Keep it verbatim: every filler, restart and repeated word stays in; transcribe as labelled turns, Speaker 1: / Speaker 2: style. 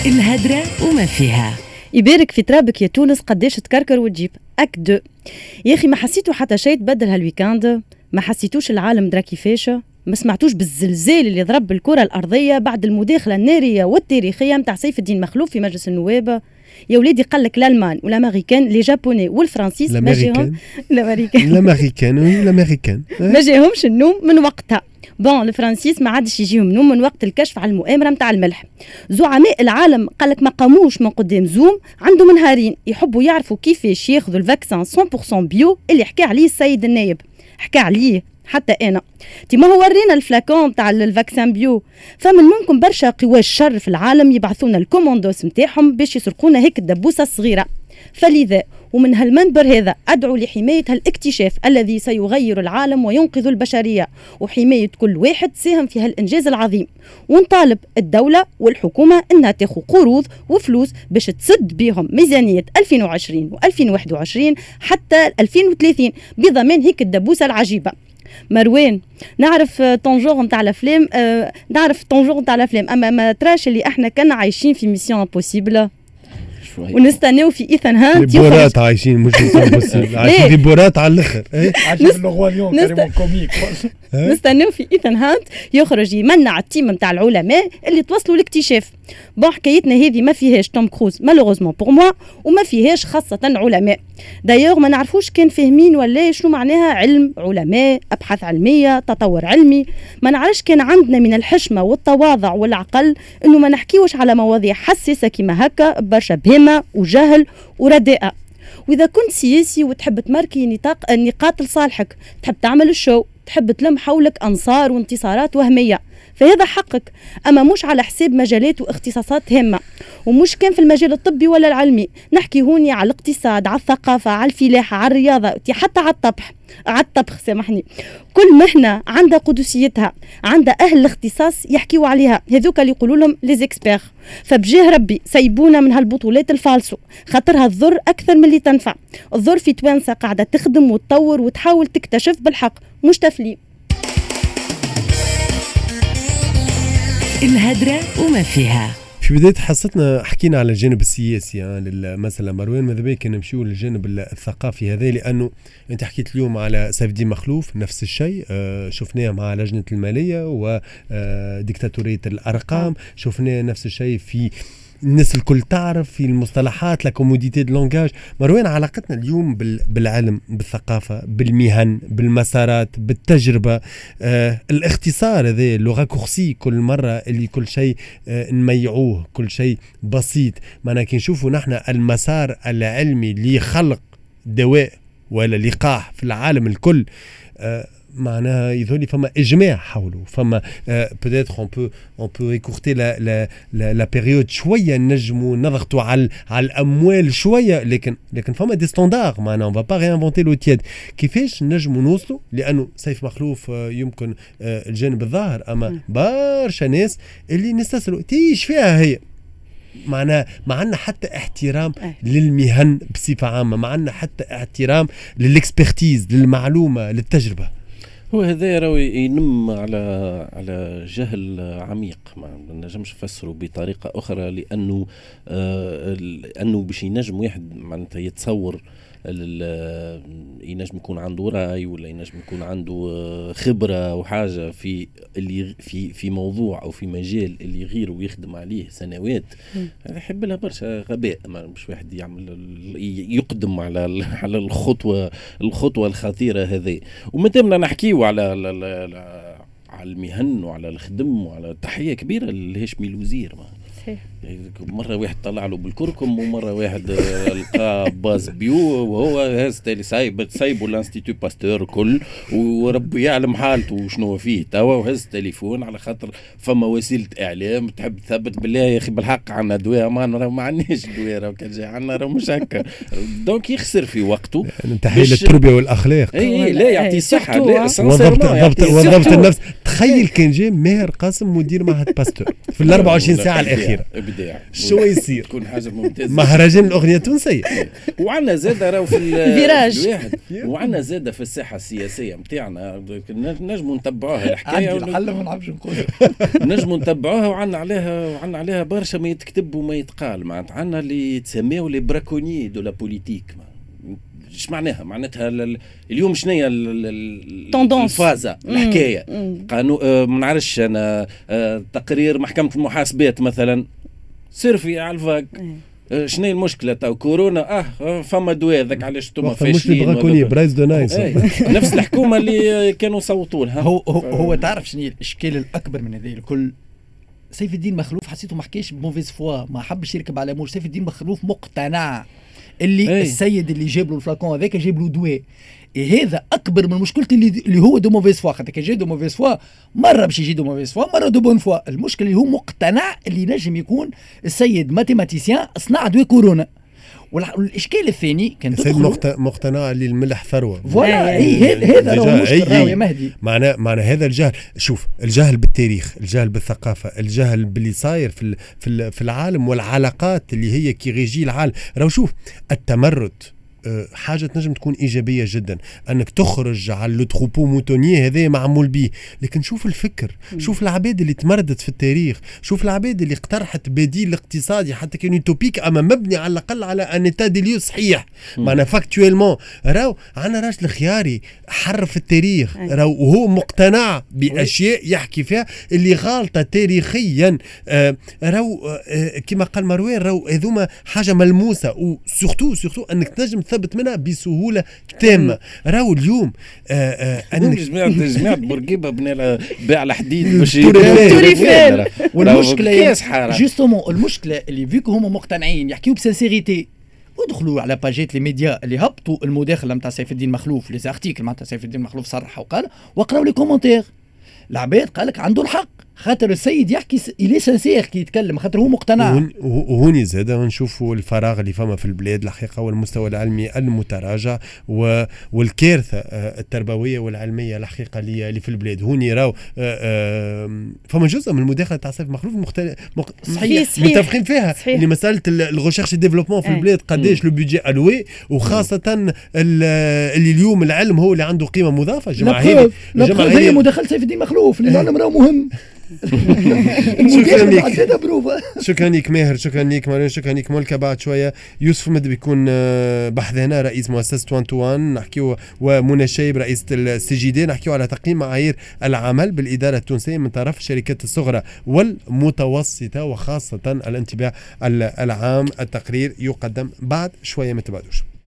Speaker 1: الهدرة وما فيها.
Speaker 2: يبارك في ترابك يا تونس قداش تكركر وتجيب اك دو. يا اخي ما حسيتوا حتى شيء تبدل هالويكاند؟ ما حسيتوش العالم درا كيفاش؟ ما سمعتوش بالزلزال اللي ضرب الكرة الأرضية بعد المداخلة النارية والتاريخية متاع سيف الدين مخلوف في مجلس النواب؟ يا ولادي قال لك الألمان والأمريكان لي جابوني والفرنسيس ما جاهم الأمريكان
Speaker 3: الأمريكان والأمريكان
Speaker 2: ما جاهمش النوم من وقتها. بون الفرنسيس ما عادش يجيهم نوم من وقت الكشف على المؤامرة متاع الملح. زعماء العالم قال لك ما قاموش من قدام زوم عندهم نهارين يحبوا يعرفوا كيفاش ياخذوا الفاكسان مية بالمية بيو اللي حكى عليه السيد النايب. حكى عليه حتى انا تي ما هو ورينا الفلاكون تاع الفاكسان بيو. فمن ممكن برشا قوى الشر في العالم يبعثونا الكوموندوس نتاعهم باش يسرقونا هيك الدبوسه الصغيره. فلذا ومن هالمنبر هذا أدعو لحماية هالاكتشاف الذي سيغير العالم وينقذ البشرية، وحماية كل واحد ساهم في هالإنجاز العظيم. ونطالب الدولة والحكومة أنها تاخذ قروض وفلوس باش تسد بهم ميزانية ألفين وعشرين وألفين وواحد وعشرين حتى ألفين وثلاثين بضمان هيك الدبوسة العجيبة. مروان نعرف طنجور نتاع الافلام، آه نعرف طنجور نتاع الافلام، اما ما تراش اللي احنا كنا عايشين في ميسيون امبوسيبل ونستناو في ايثان هانت
Speaker 3: بورات عايشين مش امبوسيبل، عايشين في بورات على الاخر.
Speaker 4: عايشين في الغواليون كريمون كوميك.
Speaker 2: نستناو في ايثان هانت يخرج يمنع التيم نتاع العلماء اللي توصلوا لاكتشاف. بون حكايتنا هذه ما فيهاش توم كروز مالوغوزمون بور موا، وما فيهاش خاصه علماء. دايوغ ما نعرفوش كان فاهمين ولا شنو معناها علم، علماء، ابحاث علميه، تطور علمي. ما نعرفش كان عندنا من الحشمه والتواضع والعقل انه ما نحكيوش على مواضيع حساسه كيما هكا برشا بهمه وجهل ورداءه. واذا كنت سياسي وتحب تماركي نطاق النقاط لصالحك، تحب تعمل الشو، تحب تلم حولك انصار وانتصارات وهميه، فهذا حقك، اما مش على حساب مجالات واختصاصات هامه. ومش كان في المجال الطبي ولا العلمي، نحكي هوني على الاقتصاد، على الثقافه، على الفلاحه، على الرياضه، حتى على الطبخ على الطبخ سامحني. كل مهنه عندها قدسيتها، عندها اهل الاختصاص يحكيوا عليها، هذوك اللي يقولوا لهم لي زيكسبير. فبجاه ربي سيبونا من هالبطولات الفالسو، خاطرها الضر اكثر من اللي تنفع. الضر في توانسه قاعده تخدم وتطور وتحاول تكتشف بالحق مش تفليم.
Speaker 1: الهدرة وما فيها.
Speaker 3: في بداية حصتنا حكينا على الجانب السياسي مثلا مروان، ماذا بيك نمشيو للجانب الثقافي هذا، لأنه أنت حكيت اليوم على سيف الدين مخلوف نفس الشيء، آه شفناه مع لجنة المالية وديكتاتورية الأرقام، شفناه نفس الشيء في الناس الكل تعرف في المصطلحات لاكوموديتي دو لونغاج. مروان علاقتنا اليوم بالعلم، بالثقافة، بالمهن، بالمسارات، بالتجربة، آه الاختصار هذا لو راكورسي كل مرة اللي كل شيء آه نميعوه، كل شيء بسيط. معنا كي نشوفوا نحن المسار العلمي لخلق دواء ولا لقاح في العالم الكل، آه معناها يظهر فما اجماع حوله، فما peut-être on peut on peut écourter la la la, la période شويه، نجموا نضغطوا على على الاموال شويه، لكن لكن فما دي ستاندار، معناها on va pas réinventer l'eau tiède. كيفاش نجموا نوصلوا؟ لانه سيف مخلوف يمكن الجانب الظاهر، اما برشا ناس اللي نستسلوا تيش فيها هي. معنا ما عندنا حتى احترام للمهن بصفه عامه، ما عندنا حتى احترام للاكسبرتيز، للمعلومه، للتجربه.
Speaker 4: هو هذا راوي ينم على على جهل عميق، ما نجمش نفسره بطريقه اخرى، لانه آه لانه باش ينجم واحد معناتها يتصور ينجم يكون عنده رأي ولا ينجم يكون عنده خبرة وحاجة في اللي في في موضوع أو في مجال اللي يغير ويخدم عليه سنوات، هذا يحب لها برشا غباء. مش واحد يعمل يقدم على على الخطوة الخطوة الخطيرة هذه. ومتى نحكيو على على المهن وعلى الخدم وعلى تحية كبيرة لهاشمي الوزير، مرة واحد طلع له بالكركم ومرة واحد لقى باز بيو وهو هاز سايب سايبوا الانستيتو باستور كل، وربي يعلم حالته وشنو فيه توا، وهز تليفون على خاطر فما وسيلة اعلام تحب تثبت بالله يا اخي بالحق عنا دواء، ما ما عندناش دواء، راه كان جاي عنا راه مش هكا. دونك يخسر في وقته.
Speaker 3: تحية للتربية والاخلاق.
Speaker 4: اي لا يعطي الصحة.
Speaker 3: وضبط وضبط النفس. تخيل كان جاي ماهر قاسم مدير معهد باستور في ال أربعة وعشرين ساعة الأخيرة،
Speaker 4: ابداع
Speaker 3: شو يصير
Speaker 4: تكون حاجه ممتازه.
Speaker 3: مهرجان الاغنيه التونسيه.
Speaker 4: وعندنا زاده راهو في
Speaker 2: الفيراج.
Speaker 4: الواحد، وعندنا زاده في الساحه السياسيه نتاعنا نجموا نتبعوها الحكايه
Speaker 5: عندي الحل ما نعرفش نقول.
Speaker 4: نجموا نتبعوها وعندنا عليها وعندنا عليها برشا ما يتكتب وما يتقال. معناتها عندنا اللي يتسميوا لي براكونيي دو لا بوليتيك. ايش معناها؟ معناتها اليوم شنو هي الفازه الحكايه؟ قانون آه ما نعرفش انا آه تقرير محكمه المحاسبات مثلا سيرفي على الفاق. آه شنو هي المشكله تاع كورونا؟ اه فما دواء ذاك علاش انتم
Speaker 3: فاشلين. مش براكوني برايز دو نايس.
Speaker 4: نفس الحكومه اللي كانوا صوتوا لها.
Speaker 5: هو هو, هو تعرف شنو الاشكال الاكبر من هذا الكل؟ سيف الدين مخلوف حسيته ما حكاش بموفيز فوا، ما حبش يركب على موج. سيف الدين مخلوف مقتنع اللي ايه؟ السيد اللي جاب له الفلاكون هذاك جاب له دواء. إيه هذا اكبر من مشكلتي اللي, اللي هو دو موفيز فوا. خاطر كان جاي دو موفيز فوا مره باش يجي دو موفيز فوا مره دو بون فوا. المشكله اللي هو مقتنع اللي نجم يكون السيد ماتيماتيسيان صنع دواء كورونا. والاشكال الثاني كان
Speaker 3: السيد مقتنع اللي الملح ثروه.
Speaker 5: فوالا هذا هو المشكل يا مهدي.
Speaker 3: معنى معنى هذا الجهل. شوف الجهل بالتاريخ، الجهل بالثقافه، الجهل باللي صاير في في في العالم والعلاقات اللي هي كي ريجي العالم. راهو شوف التمرد حاجه تنجم تكون ايجابيه جدا انك تخرج على لو تروبو موتونيي هذا معمول به، لكن شوف الفكر، شوف العباد اللي تمردت في التاريخ، شوف العباد اللي اقترحت بديل اقتصادي حتى كان يوتوبيك اما مبني على الاقل على ان ايتا دي ليو صحيح. معنا فاكتويلمون راهو عندنا راجل الخياري حرف التاريخ راهو وهو مقتنع باشياء يحكي فيها اللي غالطه تاريخيا. آه راهو آه كما قال مروان راهو هذوما حاجه ملموسه وسورتو سورتو انك تنجم ثبت منها بسهوله تامه. راهو اليوم
Speaker 4: انك جماعه جماعه بورقيبه بنى باع الحديد باش
Speaker 2: توريفيل.
Speaker 5: والمشكله جوستومون المشكله اللي فيكو هما مقتنعين يحكيوا بسنسيريتي ودخلوا على باجات لي ميديا اللي هبطوا المداخله نتاع سيف الدين مخلوف لي زارتيكل معناتها سيف الدين مخلوف صرح وقال وقراوا لي كومونتير. العباد قال لك عنده الحق خاطر السيد يحكي إلي سنسير كي يتكلم خاطر هو مقتنع.
Speaker 3: وهوني زاد نشوفوا الفراغ اللي فما في البلاد الحقيقه والمستوى العلمي المتراجع والكارثه التربويه والعلميه الحقيقه اللي في البلاد. هوني راو فما جزء من المداخله تاع سيف مخلوف مختلف مق...
Speaker 2: صحيح
Speaker 3: متفقين فيها
Speaker 2: صحيح.
Speaker 3: اللي مساله الغوشيرش ديفلوبمون في البلاد قداش لو بيدجي الوي وخاصه اللي اليوم العلم هو اللي عنده قيمه مضافه.
Speaker 5: جماعه هي مداخله سيف الدين مخلوف اللي العلم راه مهم.
Speaker 3: شكرا لك شكرا لك ماهر، شكرا لك مارين، شكرا لك ملكة. بعد شويه يوسف مد بيكون بحذنا رئيس مؤسسه واحد تو واحد نحكيو ومنى شايب رئيسة السي جي دي نحكيو على تقييم معايير العمل بالاداره التونسيه من طرف الشركات الصغرى والمتوسطه وخاصه الانتباه العام. التقرير يقدم بعد شويه ما تبعدوش.